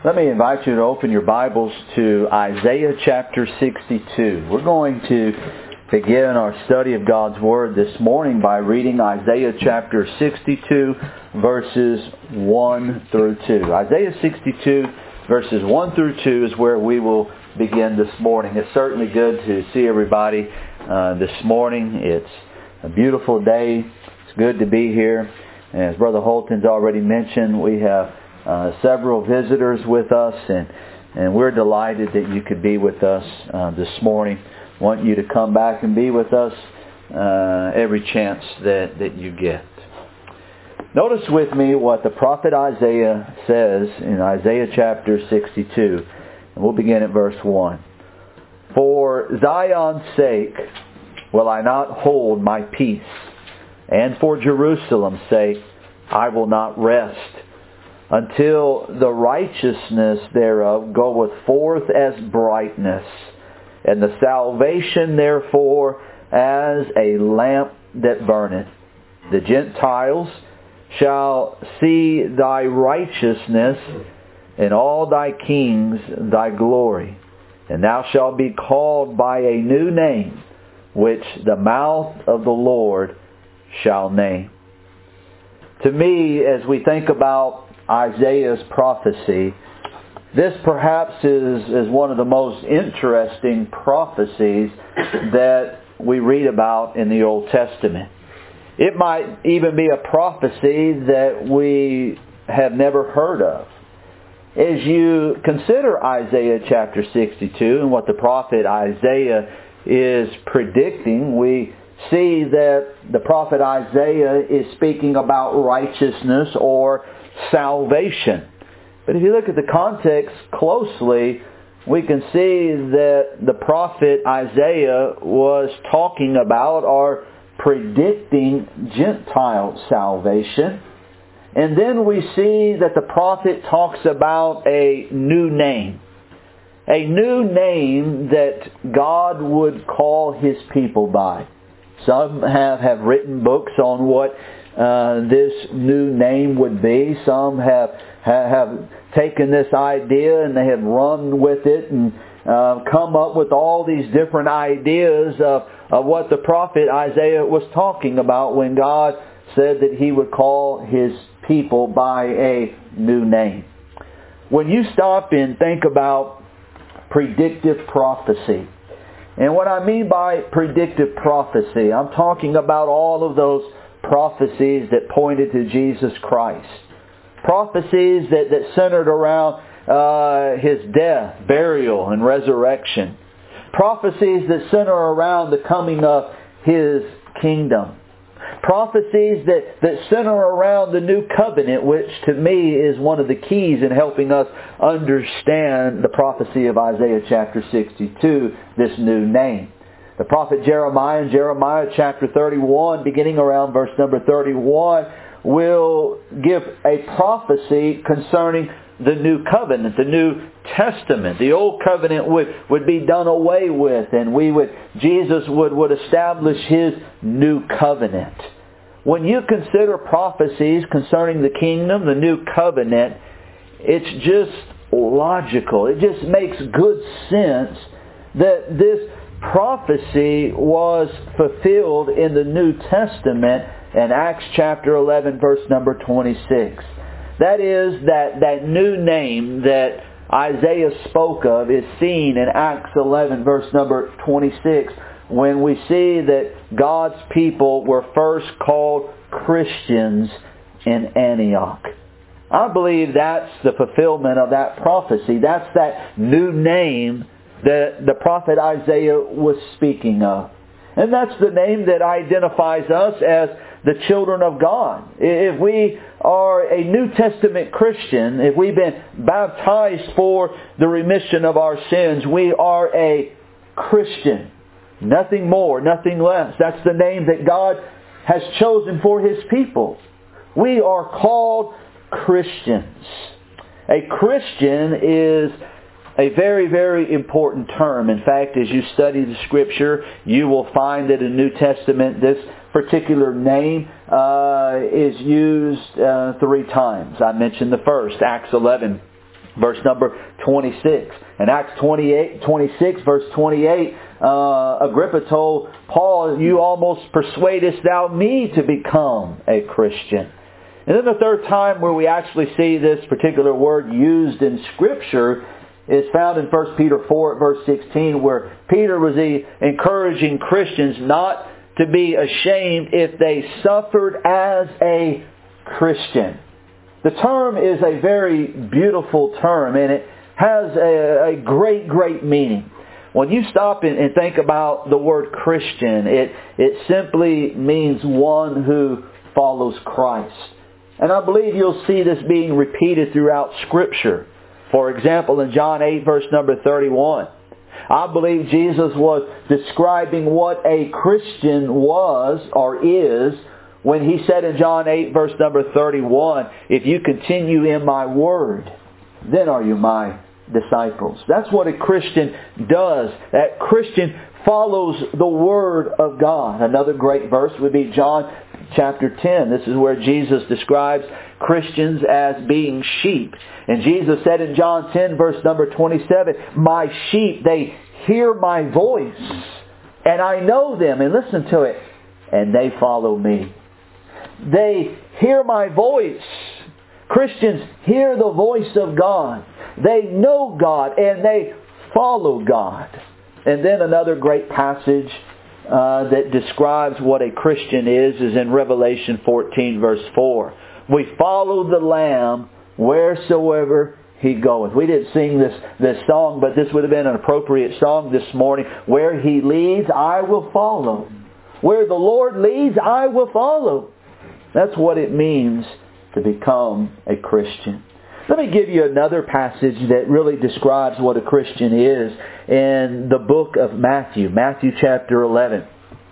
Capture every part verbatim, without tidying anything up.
Let me invite you to open your Bibles to Isaiah chapter sixty-two. We're going to begin our study of God's Word this morning by reading Isaiah chapter sixty-two, verses one through two. Isaiah sixty-two, verses one through two is where we will begin this morning. It's certainly good to see everybody uh, this morning. It's a beautiful day. It's good to be here. And as Brother Holton's already mentioned, we have Uh, several visitors with us, and, and we're delighted that you could be with us uh, this morning. Want you to come back and be with us uh, every chance that, that you get. Notice with me what the prophet Isaiah says in Isaiah chapter sixty-two. And we'll begin at verse one. For Zion's sake will I not hold my peace, and for Jerusalem's sake I will not rest, until the righteousness thereof goeth forth as brightness, and the salvation therefore as a lamp that burneth. The Gentiles shall see thy righteousness, and all thy kings thy glory. And thou shalt be called by a new name, which the mouth of the Lord shall name. To me, as we think about Isaiah's prophecy, this perhaps is, is one of the most interesting prophecies that we read about in the Old Testament. It might even be a prophecy that we have never heard of. As you consider Isaiah chapter sixty-two and what the prophet Isaiah is predicting, we see that the prophet Isaiah is speaking about righteousness or salvation. But if you look at the context closely, we can see that the prophet Isaiah was talking about or predicting Gentile salvation. And then we see that the prophet talks about a new name. A new name that God would call His people by. Some have, have written books on what Uh, this new name would be. Some have, have have taken this idea and they have run with it and uh, come up with all these different ideas of, of what the prophet Isaiah was talking about when God said that He would call His people by a new name. When you stop and think about predictive prophecy, and what I mean by predictive prophecy, I'm talking about all of those prophecies that pointed to Jesus Christ. Prophecies that, that centered around uh, His death, burial, and resurrection. Prophecies that center around the coming of His kingdom. Prophecies that, that center around the new covenant, which to me is one of the keys in helping us understand the prophecy of Isaiah chapter sixty-two, this new name. The prophet Jeremiah in Jeremiah chapter thirty-one, beginning around verse number thirty-one, will give a prophecy concerning the new covenant, the new testament. The old covenant would, would be done away with, and we would Jesus would, would establish His new covenant. When you consider prophecies concerning the kingdom, the new covenant, it's just logical. It just makes good sense that this prophecy was fulfilled in the New Testament in Acts chapter eleven, verse number twenty-six. That is, that, that new name that Isaiah spoke of is seen in Acts eleven, verse number twenty-six, when we see that God's people were first called Christians in Antioch. I believe that's the fulfillment of that prophecy. That's that new name that the prophet Isaiah was speaking of. And that's the name that identifies us as the children of God. If we are a New Testament Christian, if we've been baptized for the remission of our sins, we are a Christian. Nothing more, nothing less. That's the name that God has chosen for His people. We are called Christians. A Christian is a very, very important term. In fact, as you study the Scripture, you will find that in the New Testament this particular name uh, is used uh, three times. I mentioned the first, Acts eleven, verse number twenty-six. In Acts twenty-eight, twenty-six, verse twenty-eight, uh, Agrippa told Paul, you almost persuadest thou me to become a Christian. And then the third time where we actually see this particular word used in Scripture is found in First Peter four, verse sixteen, where Peter was encouraging Christians not to be ashamed if they suffered as a Christian. The term is a very beautiful term, and it has a, a great, great meaning. When you stop and, and think about the word Christian, it, it simply means one who follows Christ. And I believe you'll see this being repeated throughout Scripture. For example, in John eight, verse number thirty-one, I believe Jesus was describing what a Christian was or is when He said in John eight, verse number thirty-one, if you continue in my word, then are you my disciples. That's what a Christian does. That Christian follows the Word of God. Another great verse would be John chapter ten. This is where Jesus describes Christians as being sheep. And Jesus said in John ten, verse number twenty-seven, my sheep, they hear my voice, and I know them, and listen to it, and they follow me. They hear my voice. Christians hear the voice of God. They know God, and they follow God. And then another great passage uh, that describes what a Christian is is in Revelation fourteen, verse four. We follow the Lamb wheresoever He goeth. We didn't sing this, this song, but this would have been an appropriate song this morning. Where He leads, I will follow. Where the Lord leads, I will follow. That's what it means to become a Christian. Let me give you another passage that really describes what a Christian is in the book of Matthew, Matthew chapter eleven.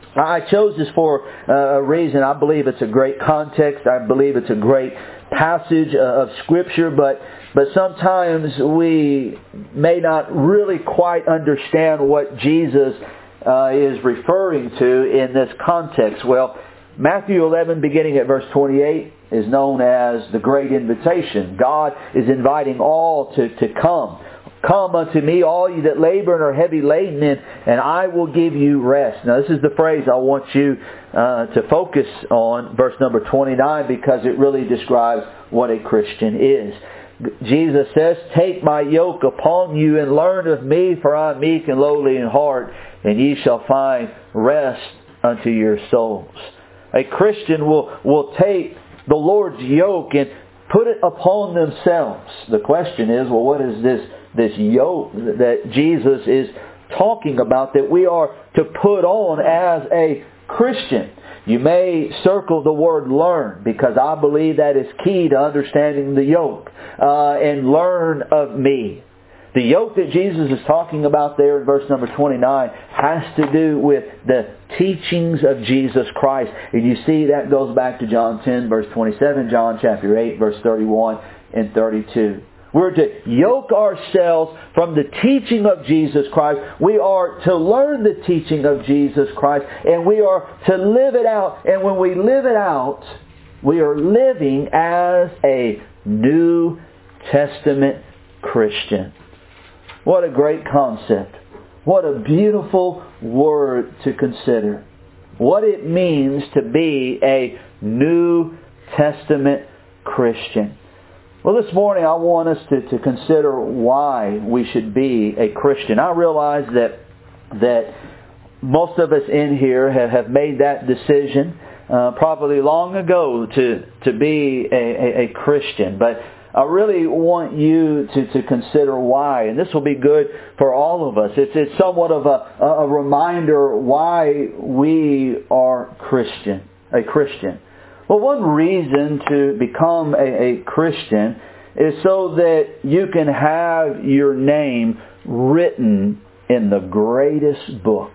I chose this for a reason. I believe it's a great context. I believe it's a great passage of Scripture, but but sometimes we may not really quite understand what Jesus uh, is referring to in this context. Well, Matthew eleven, beginning at verse twenty-eight, is known as the Great Invitation. God is inviting all to, to come. Come unto me, all you that labor and are heavy laden, and, and I will give you rest. Now, this is the phrase I want you uh, to focus on, verse number twenty-nine, because it really describes what a Christian is. Jesus says, take my yoke upon you and learn of me, for I am meek and lowly in heart, and ye shall find rest unto your souls. A Christian will, will take the Lord's yoke and put it upon themselves. The question is, well, what is this, this yoke that Jesus is talking about that we are to put on as a Christian? You may circle the word learn, because I believe that is key to understanding the yoke. Uh, and learn of me. The yoke that Jesus is talking about there in verse number twenty-nine has to do with the teachings of Jesus Christ. And you see that goes back to John ten, verse twenty-seven, John chapter eight, verse thirty-one and thirty-two. We're to yoke ourselves from the teaching of Jesus Christ. We are to learn the teaching of Jesus Christ, and we are to live it out. And when we live it out, we are living as a New Testament Christian. What a great concept. What a beautiful word to consider. What it means to be a New Testament Christian. Well, this morning I want us to, to consider why we should be a Christian. I realize that that most of us in here have, have made that decision uh, probably long ago to, to be a, a, a Christian. But I really want you to, to consider why. And this will be good for all of us. It's, it's somewhat of a, a reminder why we are Christian, a Christian. Well, one reason to become a, a Christian is so that you can have your name written in the greatest book.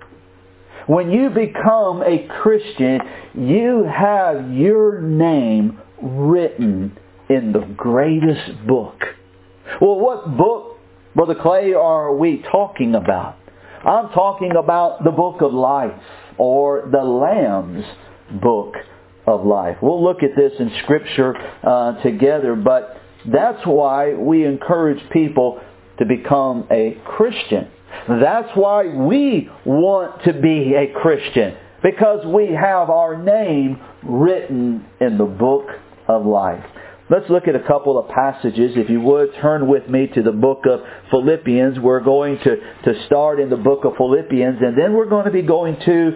When you become a Christian, you have your name written in the greatest book. Well, what book, Brother Clay, are we talking about? I'm talking about the book of life, or the Lamb's book of life. We'll look at this in Scripture uh, together, but That's why we encourage people to become a Christian. That's why we want to be a Christian. Because we have our name written in the book of life. Let's look at a couple of passages. If you would, turn with me to the book of Philippians. We're going to, to start in the book of Philippians, and then we're going to be going to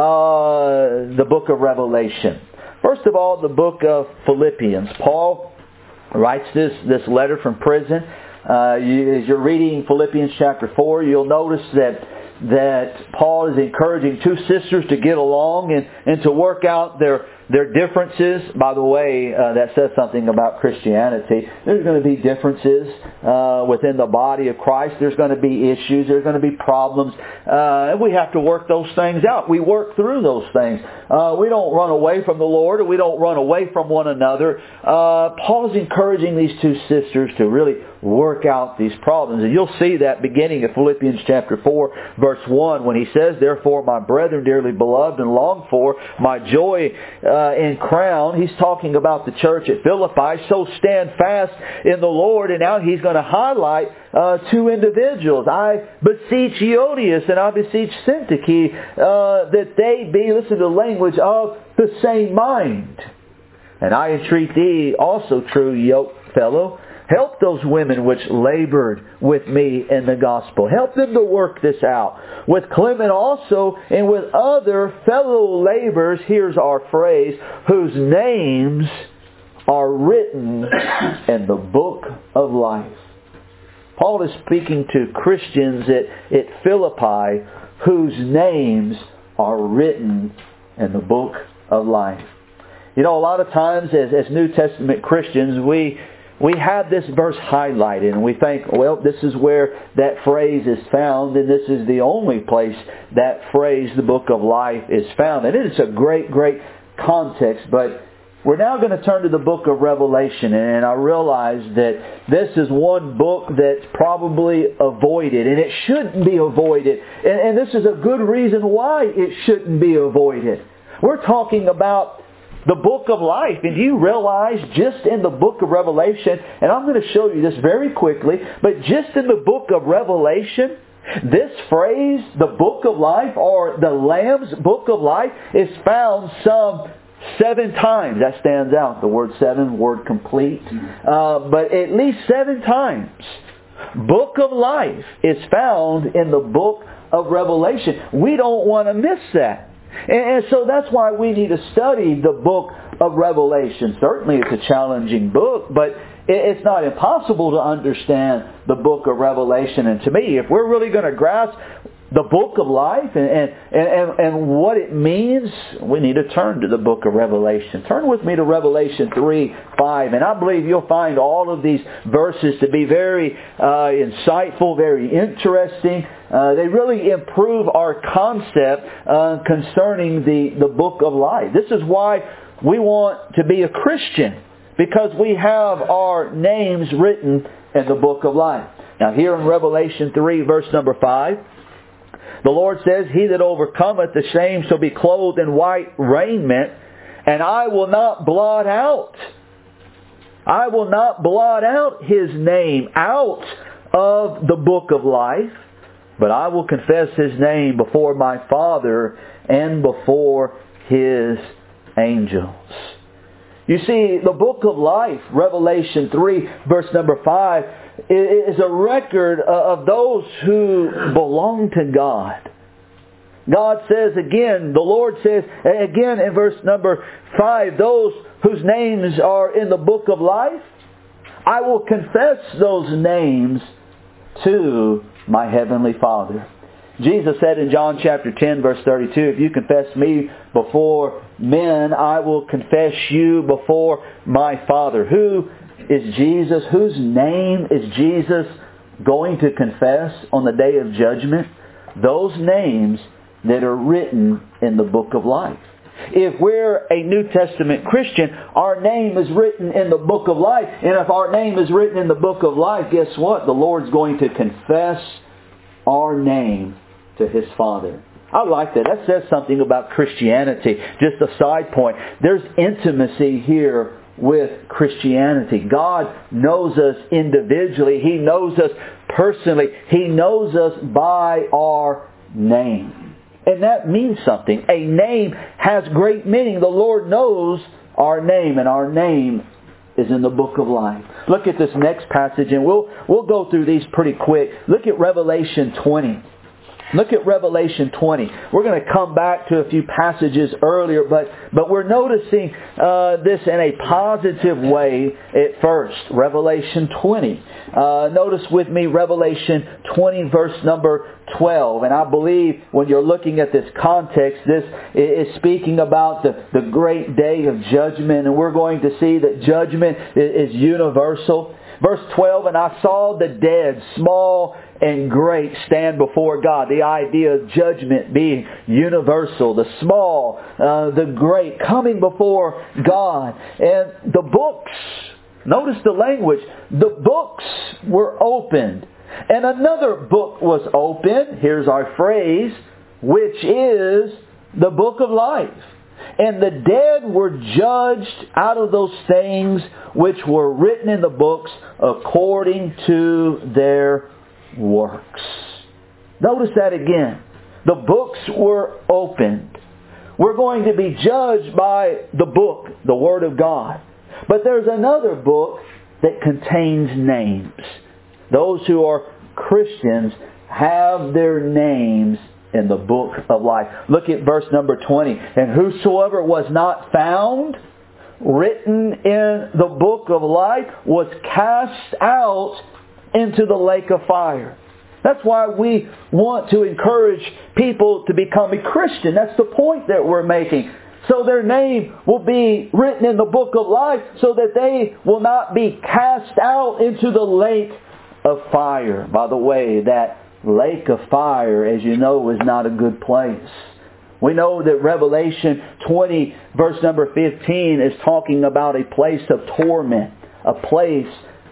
uh, the book of Revelation. First of all, the book of Philippians. Paul writes this, this letter from prison. Uh, you, as you're reading Philippians chapter four, you'll notice that that Paul is encouraging two sisters to get along and, and to work out their their differences. By the way, uh, that says something about Christianity. There's going to be differences uh, within the body of Christ. There's going to be issues. There's going to be problems. Uh, and we have to work those things out. We work through those things. Uh, we don't run away from the Lord, or we don't run away from one another. Uh, Paul's encouraging these two sisters to really work out these problems. And you'll see that beginning of Philippians chapter four, verse one, when he says, "Therefore, my brethren, dearly beloved and longed for, my joy uh, and crown." He's talking about the church at Philippi. "So stand fast in the Lord." And now he's going to highlight uh, two individuals. "I beseech Euodias and I beseech Syntyche uh, that they be," listen to the language, "of the same mind. And I entreat thee also, true yoke fellow, help those women which labored with me in the gospel." Help them to work this out. "With Clement also and with other fellow laborers," here's our phrase, "whose names are written in the book of life." Paul is speaking to Christians at, at Philippi whose names are written in the book of life. You know, a lot of times as, as New Testament Christians, we We have this verse highlighted and we think, well, this is where that phrase is found, and this is the only place that phrase, the book of life, is found. And it's a great, great context, but we're now going to turn to the book of Revelation, and I realize that this is one book that's probably avoided, and it shouldn't be avoided. And, and this is a good reason why it shouldn't be avoided. We're talking about the book of life. And do you realize just in the book of Revelation, and I'm going to show you this very quickly, but just in the book of Revelation, this phrase, the book of life, or the Lamb's book of life, is found some seven times. That stands out. The word seven, word complete. Uh, but at least seven times. Book of life is found in the book of Revelation. We don't want to miss that. And so that's why we need to study the book of Revelation. Certainly it's a challenging book, but it's not impossible to understand the book of Revelation. And to me, if we're really going to grasp the book of life and, and, and, and what it means, we need to turn to the book of Revelation. Turn with me to Revelation three, five. And I believe you'll find all of these verses to be very uh, insightful, very interesting. Uh, they really improve our concept uh, concerning the, the book of life. This is why we want to be a Christian, because we have our names written in the book of life. Now here in Revelation three, verse number five, the Lord says, "He that overcometh, the same shall be clothed in white raiment, and I will not blot out. I will not blot out his name out of the book of life, but I will confess his name before my Father and before his angels." You see, the book of life, Revelation three, verse number five, is a record of those who belong to God. God says again, the Lord says again in verse number five, those whose names are in the book of life, I will confess those names to my heavenly Father. Jesus said in John chapter ten, verse thirty-two, "If you confess me before men, I will confess you before my Father." Who is Jesus? Whose name is Jesus going to confess on the day of judgment? Those names that are written in the book of life. If we're a New Testament Christian, our name is written in the book of life. And if our name is written in the book of life, guess what? The Lord's going to confess our name to His Father. I like that. That says something about Christianity. Just a side point. There's intimacy here with Christianity. God knows us individually. He knows us personally. He knows us by our name. And that means something. A name has great meaning. The Lord knows our name, and our name is in the book of life. Look at this next passage, and we'll we'll go through these pretty quick. Look at Revelation twenty. Look at Revelation twenty. We're going to come back to a few passages earlier, but, but we're noticing uh, this in a positive way at first. Revelation twenty. Uh, notice with me Revelation twenty, verse number twelve. And I believe when you're looking at this context, this is speaking about the, the great day of judgment. And we're going to see that judgment is universal. Verse twelve, and I saw the dead, small and great, stand before God. The idea of judgment being universal. The small, uh, the great, coming before God. And the books, notice the language, the books were opened. And another book was opened, here's our phrase, which is the book of life. And the dead were judged out of those things which were written in the books according to their works. Notice that again. The books were opened. We're going to be judged by the book, the Word of God. But there's another book that contains names. Those who are Christians have their names in the book of life. Look at verse number twenty. And whosoever was not found written in the book of life was cast out into the lake of fire. That's why we want to encourage people to become a Christian. That's the point that we're making. So their name will be written in the book of life so that they will not be cast out into the lake of fire. By the way, that lake of fire, as you know, is not a good place. We know that Revelation twenty, verse number fifteen, is talking about a place of torment. A place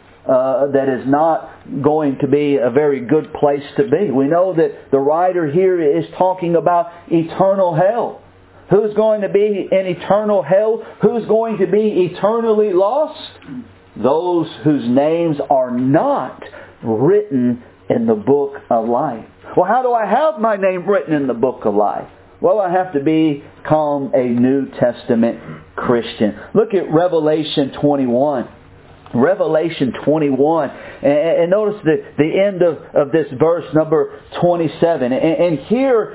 uh, that is not going to be a very good place to be. We know that the writer here is talking about eternal hell. Who's going to be in eternal hell? Who's going to be eternally lost? Those whose names are not written in the book of life. Well, how do I have my name written in the book of life? Well, I have to become a New Testament Christian. Look at Revelation twenty-one. Revelation twenty-one. And notice the, the end of, of this verse, number twenty-seven. And, and here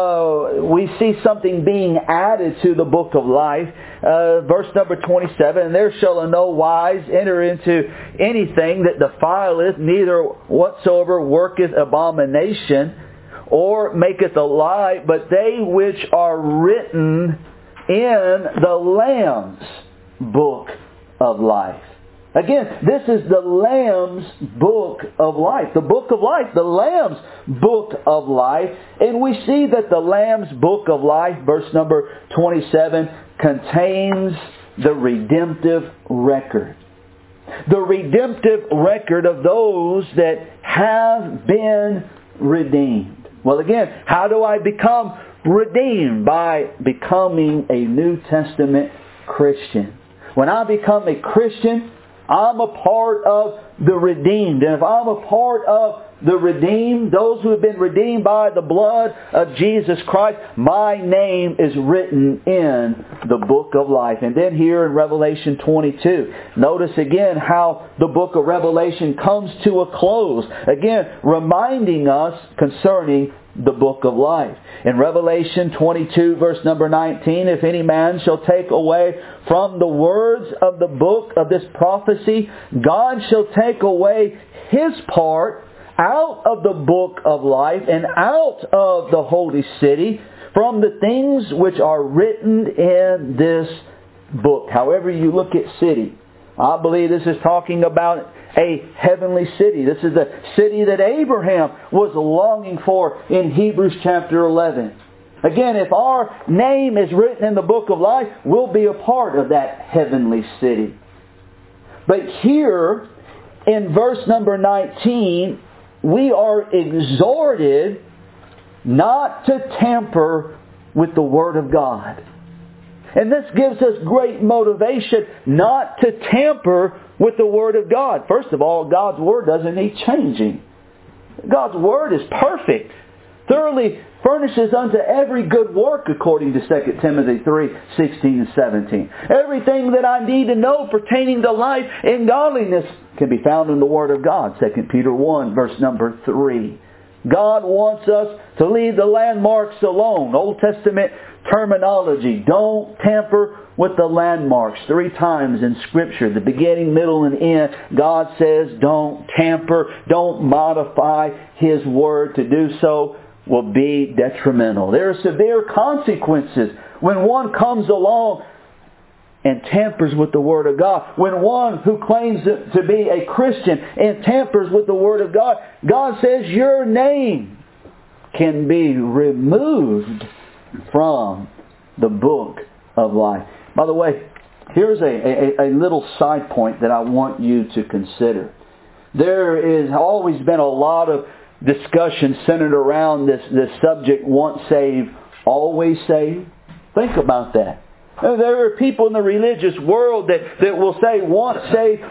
uh, we see something being added to the book of life. Uh, verse number twenty-seven. And there shall in no wise enter into anything that defileth, neither whatsoever worketh abomination, or maketh a lie, but they which are written in the Lamb's book of life. Again, this is the Lamb's book of life. The book of life, the Lamb's book of life. And we see that the Lamb's book of life, verse number twenty-seven, contains the redemptive record. The redemptive record of those that have been redeemed. Well, again, how do I become redeemed? By becoming a New Testament Christian. When I become a Christian, I'm a part of the redeemed. And if I'm a part of the redeemed, those who have been redeemed by the blood of Jesus Christ, my name is written in the book of life. And then here in Revelation twenty-two, notice again how the book of Revelation comes to a close. Again, reminding us concerning the book of life. In Revelation twenty-two, verse number nineteen, if any man shall take away from the words of the book of this prophecy, God shall take away his part out of the book of life and out of the holy city from the things which are written in this book. However you look at city, I believe this is talking about a heavenly city. This is the city that Abraham was longing for in Hebrews chapter eleven. Again, if our name is written in the book of life, we'll be a part of that heavenly city. But here, in verse number nineteen, we are exhorted not to tamper with the Word of God. And this gives us great motivation not to tamper with the Word of God. First of all, God's Word doesn't need changing. God's Word is perfect. Thoroughly furnishes unto every good work according to Second Timothy three, sixteen and seventeen. Everything that I need to know pertaining to life and godliness can be found in the Word of God. Second Peter one, verse number three. God wants us to leave the landmarks alone. Old Testament terminology. Don't tamper with the landmarks. Three times in Scripture, the beginning, middle, and end, God says don't tamper, don't modify His Word. To do so will be detrimental. There are severe consequences when one comes along and tampers with the Word of God. When one who claims to be a Christian and tampers with the Word of God, God says your name can be removed from the book of life. By the way, here's a, a, a little side point that I want you to consider. There has always been a lot of discussion centered around this, this subject, once saved, always saved. Think about that. There are people in the religious world that, that will say once saved,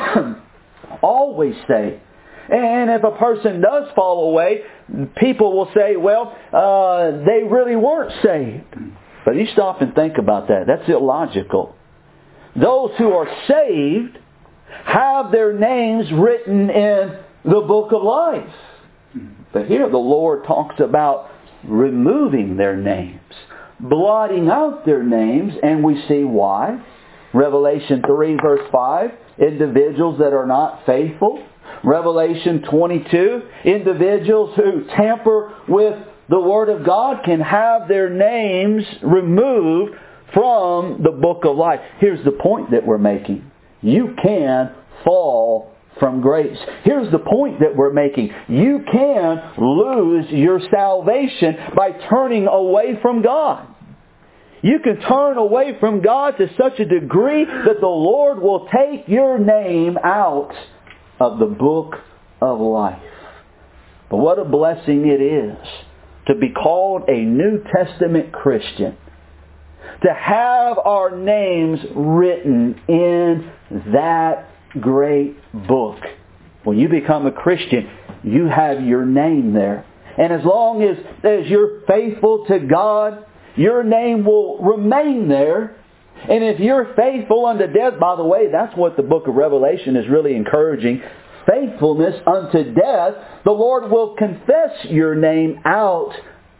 always saved. And if a person does fall away, people will say, well, uh, they really weren't saved. But you stop and think about that. That's illogical. Those who are saved have their names written in the book of life. But here the Lord talks about removing their names, blotting out their names, and we see why. Revelation three verse five, individuals that are not faithful. Revelation twenty-two, individuals who tamper with the Word of God can have their names removed from the book of life. Here's the point that we're making. You can fall from grace. Here's the point that we're making. You can lose your salvation by turning away from God. You can turn away from God to such a degree that the Lord will take your name out of the book of life. But what a blessing it is to be called a New Testament Christian. To have our names written in that great book. When you become a Christian, you have your name there. And as long as, as you're faithful to God, your name will remain there. And if you're faithful unto death, by the way, that's what the book of Revelation is really encouraging. Faithfulness unto death, the Lord will confess your name out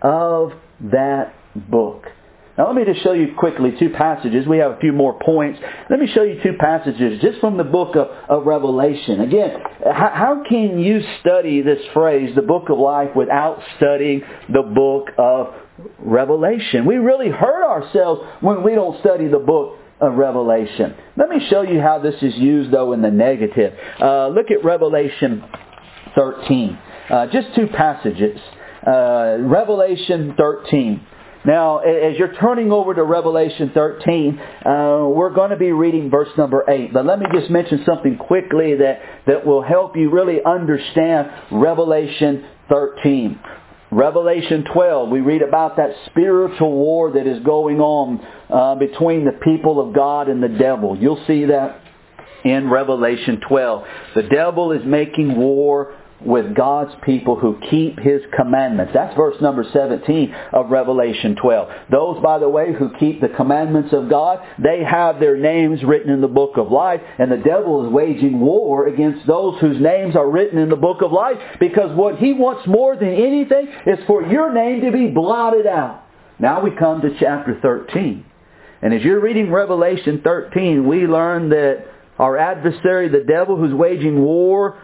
of that book. Now let me just show you quickly two passages. We have a few more points. Let me show you two passages just from the book of, of Revelation. Again, how, how can you study this phrase, the book of life, without studying the book of Revelation? We really hurt ourselves when we don't study the book of Revelation. Let me show you how this is used, though, in the negative. Uh, look at Revelation thirteen. Uh, just two passages. Uh, Revelation thirteen. Now, as you're turning over to Revelation thirteen, uh, we're going to be reading verse number eight. But let me just mention something quickly that, that will help you really understand Revelation thirteen. Revelation twelve, we read about that spiritual war that is going on uh, between the people of God and the devil. You'll see that in Revelation twelve. The devil is making war with God's people who keep His commandments. That's verse number seventeen of Revelation twelve. Those, by the way, who keep the commandments of God, they have their names written in the book of life, and the devil is waging war against those whose names are written in the book of life, because what he wants more than anything is for your name to be blotted out. Now we come to chapter thirteen. And as you're reading Revelation thirteen, we learn that our adversary, the devil who's waging war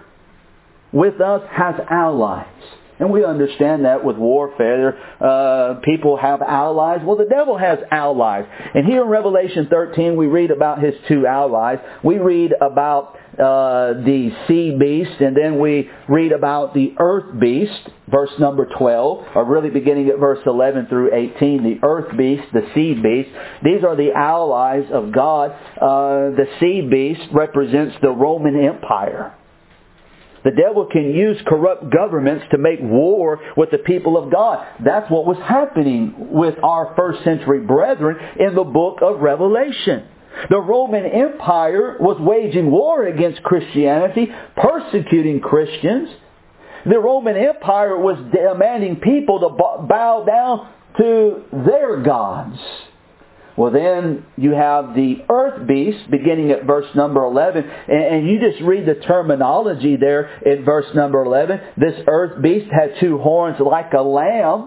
with us, has allies. And we understand that with warfare. Uh, people have allies. Well, the devil has allies. And here in Revelation thirteen, we read about his two allies. We read about uh, the sea beast, and then we read about the earth beast, verse number twelve, or really beginning at verse eleven through eighteen. The earth beast, the sea beast. These are the allies of God. Uh, the sea beast represents the Roman Empire. The devil can use corrupt governments to make war with the people of God. That's what was happening with our first century brethren in the book of Revelation. The Roman Empire was waging war against Christianity, persecuting Christians. The Roman Empire was demanding people to bow down to their gods. Well, then you have the earth beast beginning at verse number eleven. And you just read the terminology there in verse number eleven. This earth beast had two horns like a lamb,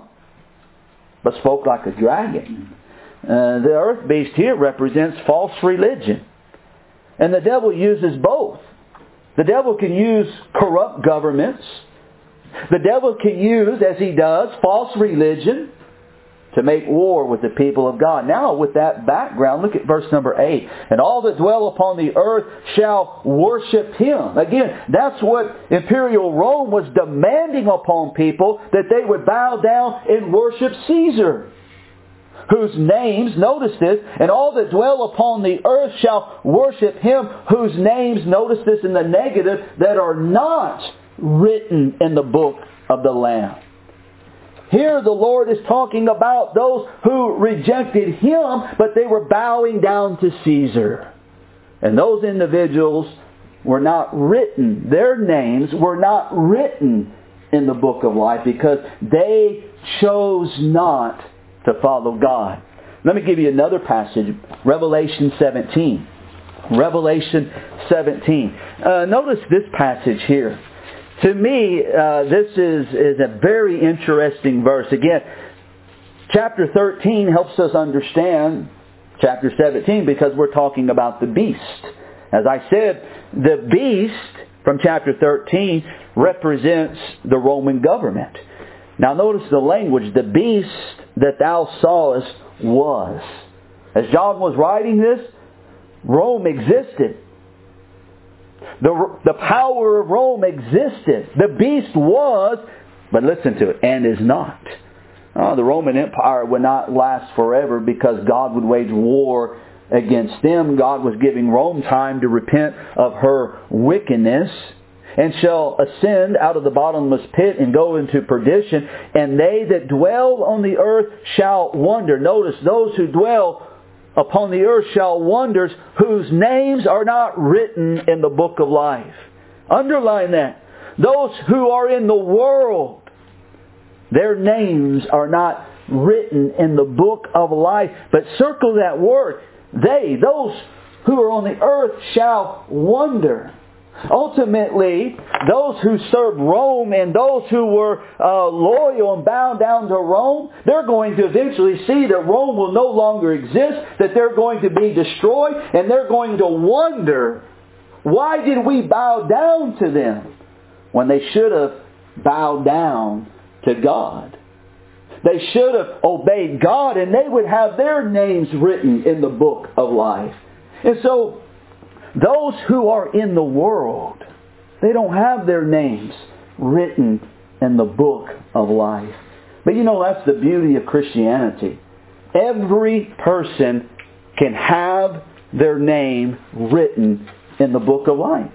but spoke like a dragon. Uh, the earth beast here represents false religion. And the devil uses both. The devil can use corrupt governments. The devil can use, as he does, false religion to make war with the people of God. Now, with that background, look at verse number eight. And all that dwell upon the earth shall worship Him. Again, that's what imperial Rome was demanding upon people, that they would bow down and worship Caesar, whose names, notice this, and all that dwell upon the earth shall worship Him, whose names, notice this in the negative, that are not written in the book of the Lamb. Here the Lord is talking about those who rejected Him, but they were bowing down to Caesar. And those individuals were not written, their names were not written in the book of life because they chose not to follow God. Let me give you another passage, Revelation seventeen. Revelation seventeen. Uh, notice this passage here. To me, uh, this is, is a very interesting verse. Again, chapter thirteen helps us understand chapter seventeen because we're talking about the beast. As I said, the beast from chapter thirteen represents the Roman government. Now notice the language. The beast that thou sawest was. As John was writing this, Rome existed. The, the power of Rome existed. The beast was, but listen to it, and is not. Oh, the Roman Empire would not last forever because God would wage war against them. God was giving Rome time to repent of her wickedness, and shall ascend out of the bottomless pit and go into perdition. And they that dwell on the earth shall wonder. Notice, those who dwell upon the earth shall wonder, whose names are not written in the book of life. Underline that. Those who are in the world, their names are not written in the book of life. But circle that word. They, those who are on the earth shall wonder. Ultimately, those who served Rome and those who were uh, loyal and bound down to Rome, they're going to eventually see that Rome will no longer exist, that they're going to be destroyed, and they're going to wonder, why did we bow down to them when they should have bowed down to God? They should have obeyed God, and they would have their names written in the book of life. And so, those who are in the world, they don't have their names written in the book of life. But you know, that's the beauty of Christianity. Every person can have their name written in the book of life.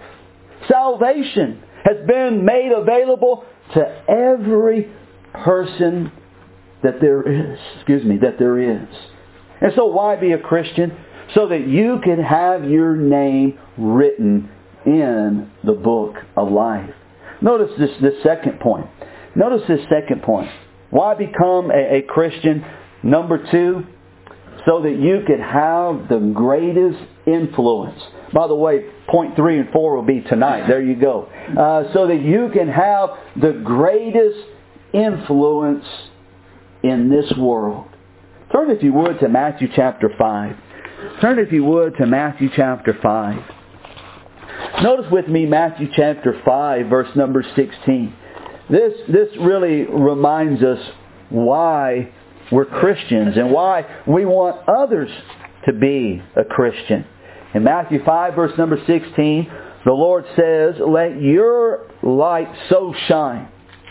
Salvation has been made available to every person that there is. Excuse me, that there is. And so why be a Christian? So that you can have your name written in the book of life. Notice this, this second point. Notice this second point. Why become a, a Christian? Number two, so that you could have the greatest influence. By the way, point three and four will be tonight. There you go. Uh, so that you can have the greatest influence in this world. Turn, if you would, to Matthew chapter five. Turn, if you would, to Matthew chapter five. Notice with me Matthew chapter five, verse number sixteen. This, this really reminds us why we're Christians and why we want others to be a Christian. In Matthew five, verse number sixteen, the Lord says, "Let your light so shine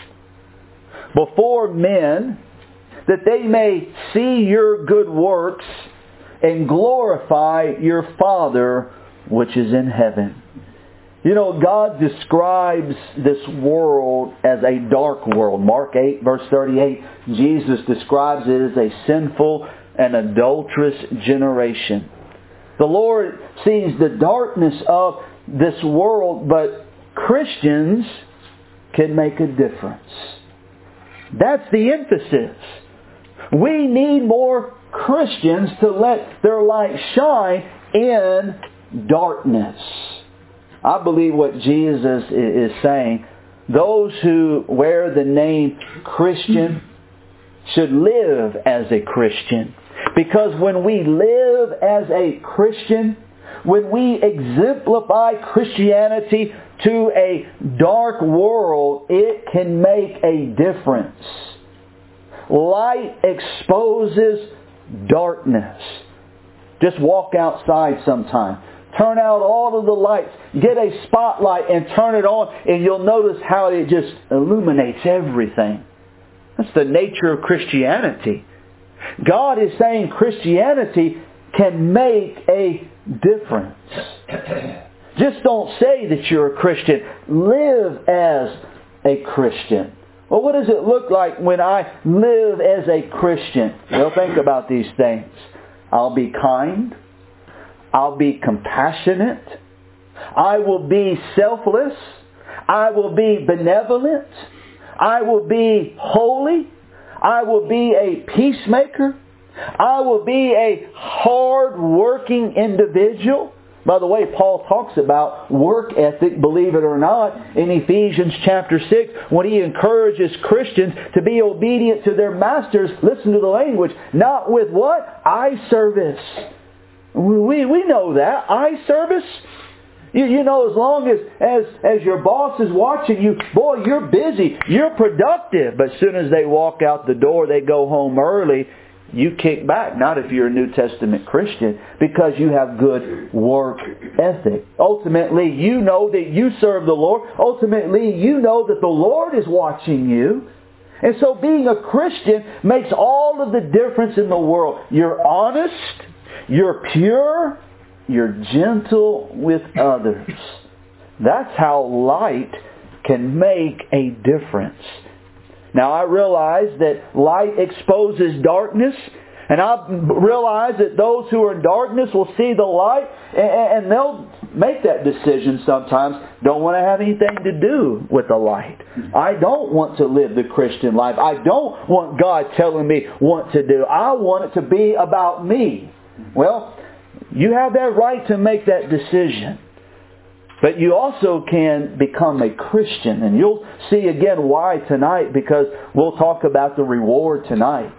before men that they may see your good works and glorify your Father which is in heaven." You know, God describes this world as a dark world. Mark eight, verse thirty-eight, Jesus describes it as a sinful and adulterous generation. The Lord sees the darkness of this world, but Christians can make a difference. That's the emphasis. We need more Christians to let their light shine in darkness. I believe what Jesus is saying, those who wear the name Christian should live as a Christian. Because when we live as a Christian, when we exemplify Christianity to a dark world, it can make a difference. Light exposes darkness. Just walk outside sometime. Turn out all of the lights. Get a spotlight and turn it on, and you'll notice how it just illuminates everything. That's the nature of Christianity. God is saying Christianity can make a difference. Just don't say that you're a Christian. Live as a Christian. Well, what does it look like when I live as a Christian? Well, think about these things. I'll be kind. I'll be compassionate. I will be selfless. I will be benevolent. I will be holy. I will be a peacemaker. I will be a hard-working individual. By the way, Paul talks about work ethic, believe it or not, in Ephesians chapter six, when he encourages Christians to be obedient to their masters. Listen to the language. Not with what? Eye service. We, we know that. Eye service. You, you know, as long as, as, as your boss is watching you, boy, you're busy. You're productive. But as soon as they walk out the door, they go home early, you kick back. Not if you're a New Testament Christian, because you have good work ethic. Ultimately, you know that you serve the Lord. Ultimately, you know that the Lord is watching you. And so being a Christian makes all of the difference in the world. You're honest. You're pure. You're gentle with others. That's how light can make a difference. Now, I realize that light exposes darkness, and I realize that those who are in darkness will see the light, and they'll make that decision sometimes. Don't want to have anything to do with the light. I don't want to live the Christian life. I don't want God telling me what to do. I want it to be about me. Well, you have that right to make that decision. But you also can become a Christian. And you'll see again why tonight, because we'll talk about the reward tonight.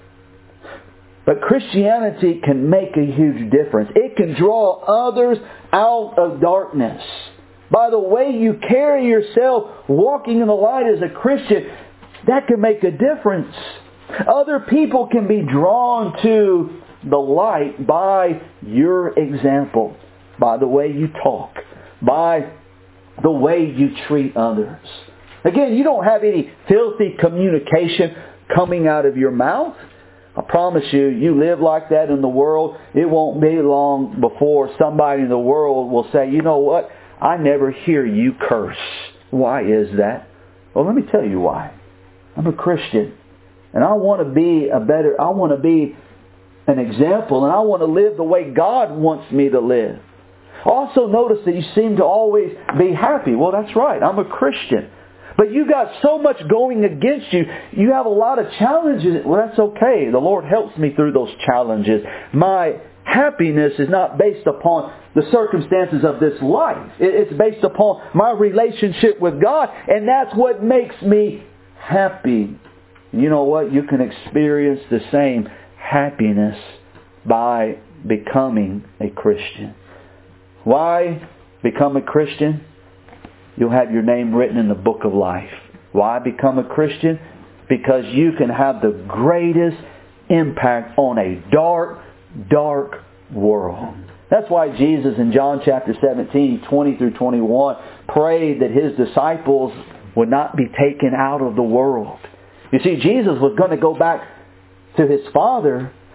But Christianity can make a huge difference. It can draw others out of darkness. By the way you carry yourself walking in the light as a Christian, that can make a difference. Other people can be drawn to the light by your example, by the way you talk, by the way you treat others. Again, you don't have any filthy communication coming out of your mouth. I promise you, you live like that in the world, it won't be long before somebody in the world will say, you know what, I never hear you curse. Why is that? Well, let me tell you why. I'm a Christian, and I want to be a better, I want to be an example, and I want to live the way God wants me to live. Also notice that you seem to always be happy. Well, that's right. I'm a Christian. But you got so much going against you. You have a lot of challenges. Well, that's okay. The Lord helps me through those challenges. My happiness is not based upon the circumstances of this life. It's based upon my relationship with God. And that's what makes me happy. You know what? You can experience the same happiness by becoming a Christian. Why become a Christian? You'll have your name written in the book of life. Why become a Christian? Because you can have the greatest impact on a dark, dark world. That's why Jesus in John chapter seventeen, twenty through twenty-one, prayed that His disciples would not be taken out of the world. You see, Jesus was going to go back to His Father,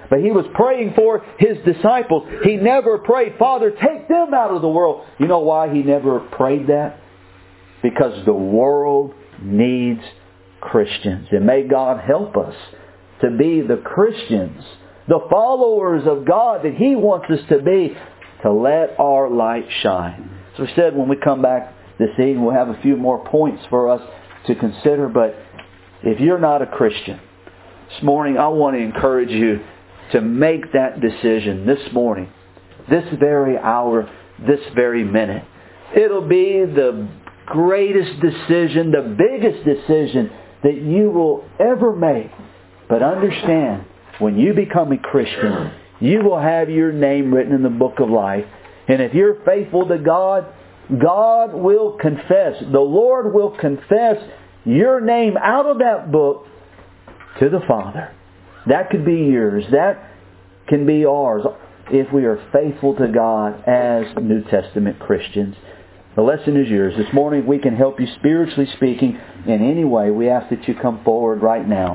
But He was praying for His disciples. He never prayed, Father, take them out of the world. You know why He never prayed that? Because the world needs Christians. And may God help us to be the Christians, the followers of God that He wants us to be, to let our light shine. So we said when we come back this evening, we'll have a few more points for us to consider. But if you're not a Christian, this morning I want to encourage you to make that decision this morning, this very hour, this very minute. It'll be the greatest decision, the biggest decision that you will ever make. But understand, when you become a Christian, you will have your name written in the book of life. And if you're faithful to God, God will confess, the Lord will confess your name out of that book to the Father. That could be yours. That can be ours if we are faithful to God as New Testament Christians. The lesson is yours. This morning we can help you spiritually speaking in any way. We ask that you come forward right now.